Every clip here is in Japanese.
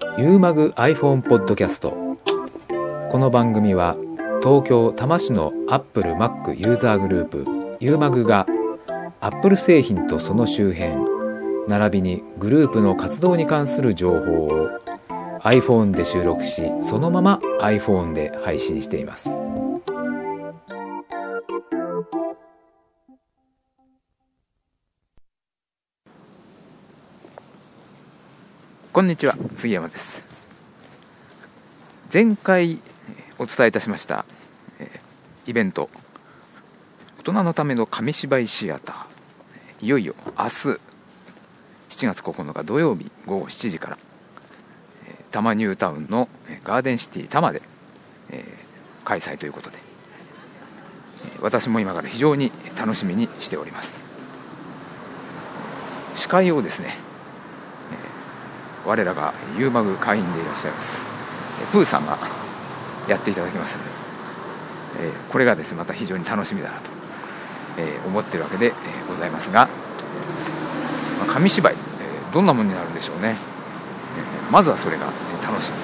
ユーマグ iPhone ポッドキャスト。この番組は東京多摩市の Apple Mac ユーザーグループユーマグが Apple 製品とその周辺並びにグループの活動に関する情報を iPhone で収録し、そのまま iPhone で配信しています。こんにちは、杉山です。前回お伝えいたしましたイベント、大人のための紙芝居シアター、いよいよ明日7月9日土曜日午後7時から多摩ニュータウンのガーデンシティ多摩で開催ということで、私も今から非常に楽しみにしております。司会をですね、我らがユーマグ会員でいらっしゃいますプーさんがやっていただきますので、これがですねまた非常に楽しみだなと、思っているわけでございますが、紙芝居、どんなものになるんでしょうね。まずはそれが楽し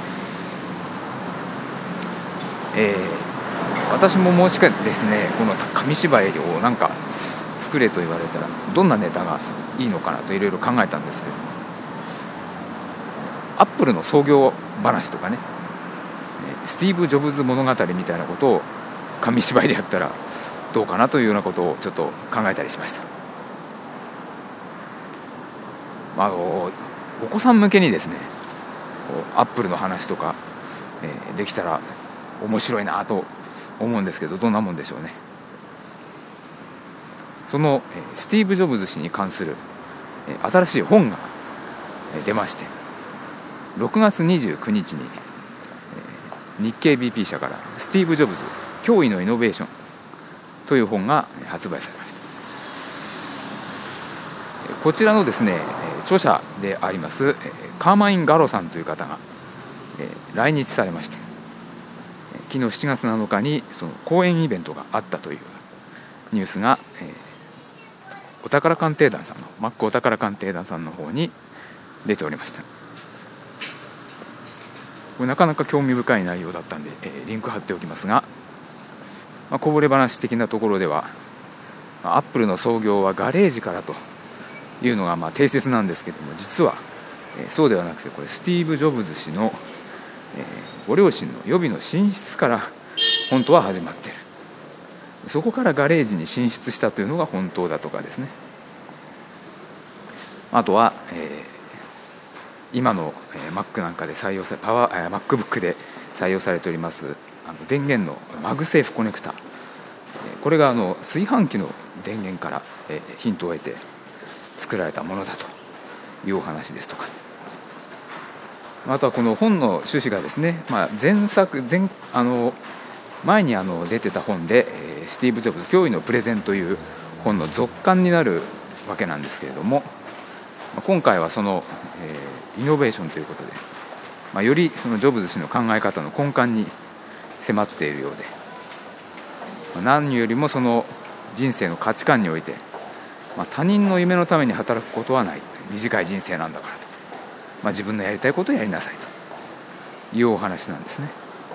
み、私ももしかですねこの紙芝居をなんか作れと言われたらどんなネタがいいのかなといろいろ考えたんですけど、アップルの創業話とかね、スティーブ・ジョブズ物語みたいなことを紙芝居でやったらどうかなというようなことをちょっと考えたりしました。お子さん向けにですねアップルの話とか、できたら面白いなと思うんですけど、どんなもんでしょうね。そのスティーブ・ジョブズ氏に関する新しい本が出まして、6月29日に日経 BP 社からスティーブ・ジョブズ驚異のイノベーションという本が発売されました。こちらのですね著者でありますカーマイン・ガロさんという方が来日されまして、昨日7月7日にその講演イベントがあったというニュースがお宝鑑定団さんのマックお宝鑑定団さんの方に出ておりました。これなかなか興味深い内容だったんで、リンク貼っておきますが、こぼれ話的なところではアップルの創業はガレージからというのが定説なんですけども、実はそうではなくて、これスティーブ・ジョブズ氏のご両親の予備の寝室から本当は始まっている。そこからガレージに進出したというのが本当だとかですね。あとは、今の Mac なんかで採用されMacBook で採用されております電源のマグセーフコネクタ、これが炊飯器の電源からヒントを得て作られたものだというお話ですとか、あとはこの本の趣旨がですね、前に出てた本でスティーブ・ジョブズ驚異のプレゼンという本の続刊になるわけなんですけれども、今回はその、イノベーションということで、よりそのジョブズ氏の考え方の根幹に迫っているようで、何よりもその人生の価値観において、他人の夢のために働くことはない、短い人生なんだからと、自分のやりたいことをやりなさいというお話なんですね。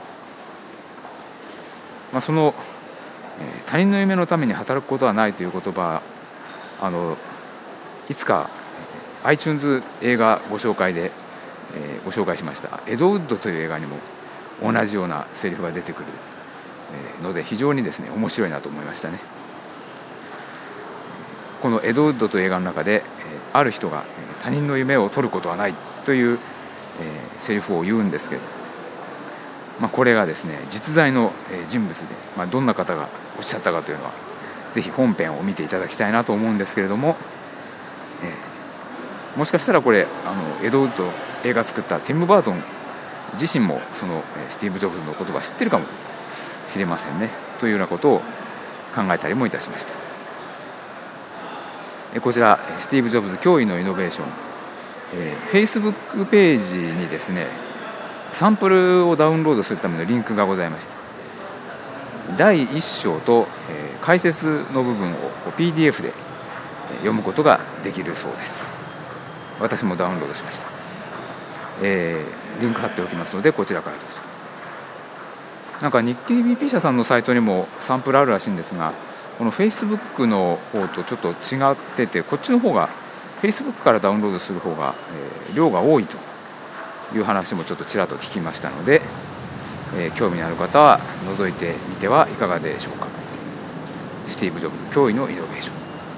その、他人の夢のために働くことはないという言葉、いつかiTunes 映画ご紹介で、ご紹介しましたエドウッドという映画にも同じようなセリフが出てくる、ので非常にですね面白いなと思いましたね。このエドウッドという映画の中で、ある人が他人の夢を取ることはないという、セリフを言うんですけど、これがですね実在の人物で、どんな方がおっしゃったかというのはぜひ本編を見ていただきたいなと思うんですけれども、もしかしたらこれエドウッド映画作ったティム・バートン自身もそのスティーブ・ジョブズの言葉を知ってるかもしれませんねというようなことを考えたりもいたしました。こちらスティーブ・ジョブズ驚異のイノベーション、Facebook ページにですねサンプルをダウンロードするためのリンクがございまして、第1章と、解説の部分を PDF で読むことができるそうです。私もダウンロードしました。 リンク貼っておきますので、こちらからどうぞ。なんか日経 BP 社さんのサイトにもサンプルあるらしいんですが、この Facebook の方とちょっと違ってて、こっちの方が Facebook からダウンロードする方が、量が多いという話もちょっとちらっと聞きましたので、興味のある方は覗いてみてはいかがでしょうか。スティーブ・ジョブズ驚異のイノベーション。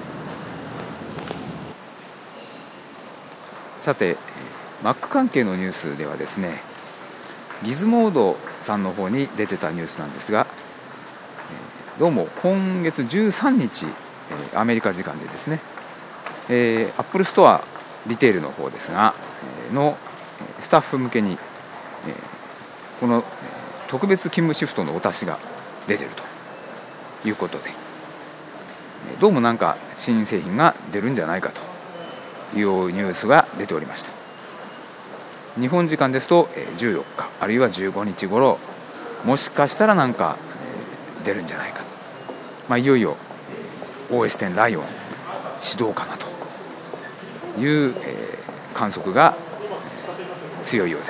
さて Mac 関係のニュースではですね、ギズモードさんの方に出てたニュースなんですが、どうも今月13日アメリカ時間でですね、Apple ストアリテールの方ですがのスタッフ向けにこの特別勤務シフトのお達しが出ているということで、どうもなんか新製品が出るんじゃないかというニュースが出ておりました。日本時間ですと14日あるいは15日頃、もしかしたらなんか出るんじゃないか、いよいよ OS10 ライオン始動かなという観測が強いようです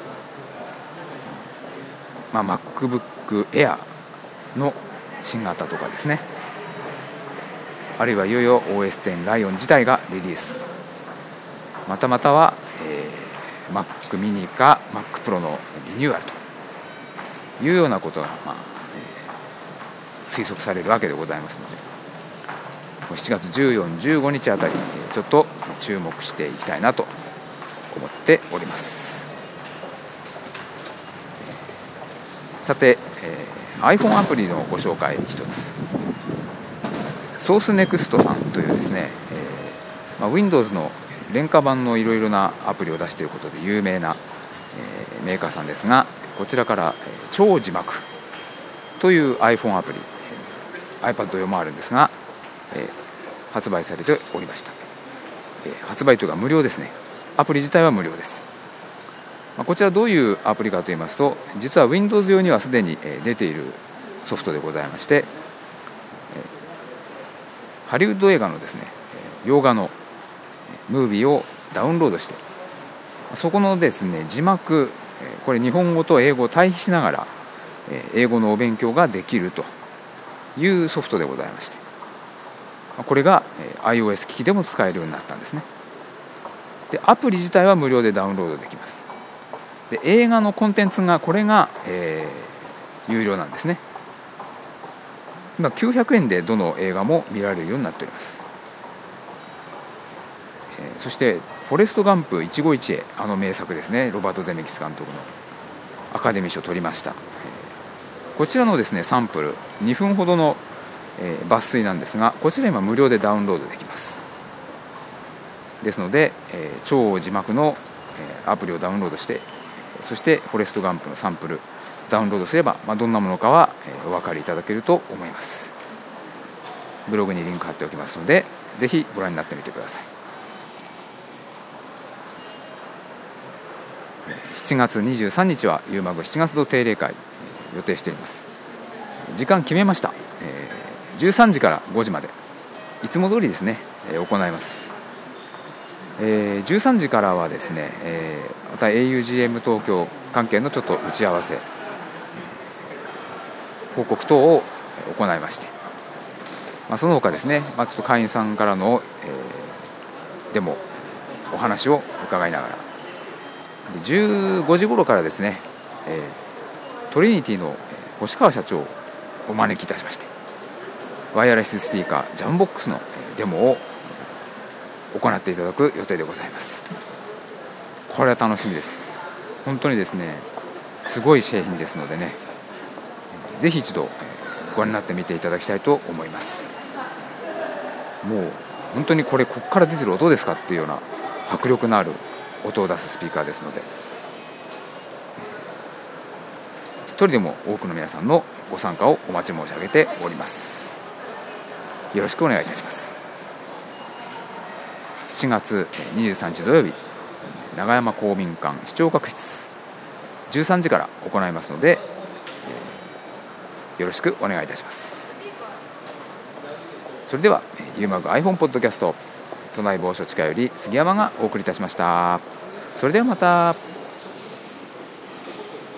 。MacBook Air の新型とかですね、あるいはいよいよ OS10 ライオン自体がリリース、または、Mac mini か Mac Pro のリニューアルというようなことが、推測されるわけでございますので、7月14、15日あたりちょっと注目していきたいなと思っております。さて、iPhone アプリのご紹介一つ、ソースネクストさんというですね、Windows の廉価版のいろいろなアプリを出していることで有名な、メーカーさんですが、こちらから超字幕という iPhone アプリ、iPad 用もあるんですが、発売されておりました。発売というか無料ですね。アプリ自体は無料です。こちらどういうアプリかといいますと、実は Windows 用にはすでに出ているソフトでございまして、ハリウッド映画のですね、洋画のムービーをダウンロードして、そこのですね字幕、これ日本語と英語を対比しながら英語のお勉強ができるというソフトでございまして、これが iOS 機器でも使えるようになったんですね。でアプリ自体は無料でダウンロードできます。で映画のコンテンツがこれが、有料なんですね。今900円でどの映画も見られるようになっております。そしてフォレストガンプ一期一会、あの名作ですね、ロバート・ゼメキス監督のアカデミー賞を取りました。こちらのですねサンプル2分ほどの、抜粋なんですが、こちら今無料でダウンロードできます。ですので、超字幕の、アプリをダウンロードして、そしてフォレストガンプのサンプルダウンロードすれば、どんなものかは、お分かりいただけると思います。ブログにリンク貼っておきますので、ぜひご覧になってみてください。7月23日はユーマグ7月度定例会予定しています。時間決めました。13時から5時までいつも通りですね、行います。13時からはですね、また augm 東京関係のちょっと打ち合わせ、報告等を行いまして、その他ですね、ちょっと会員さんからの、でもお話を伺いながら、15時頃からですね、トリニティの星川社長をお招きいたしまして、ワイヤレススピーカージャンボックスのデモを行っていただく予定でございます。これは楽しみです。本当にですねすごい製品ですのでね、ぜひ一度ご覧になってみていただきたいと思います。もう本当にここから出てる音ですかっていうような迫力のある音を出すスピーカーですので、一人でも多くの皆さんのご参加をお待ち申し上げております。よろしくお願いいたします。7月23日土曜日、永山公民館視聴覚室13時から行いますので、よろしくお願いいたします。それではユーマグ iPhone ポッドキャスト都内某所地下より杉山がお送りいたしました。それではまた。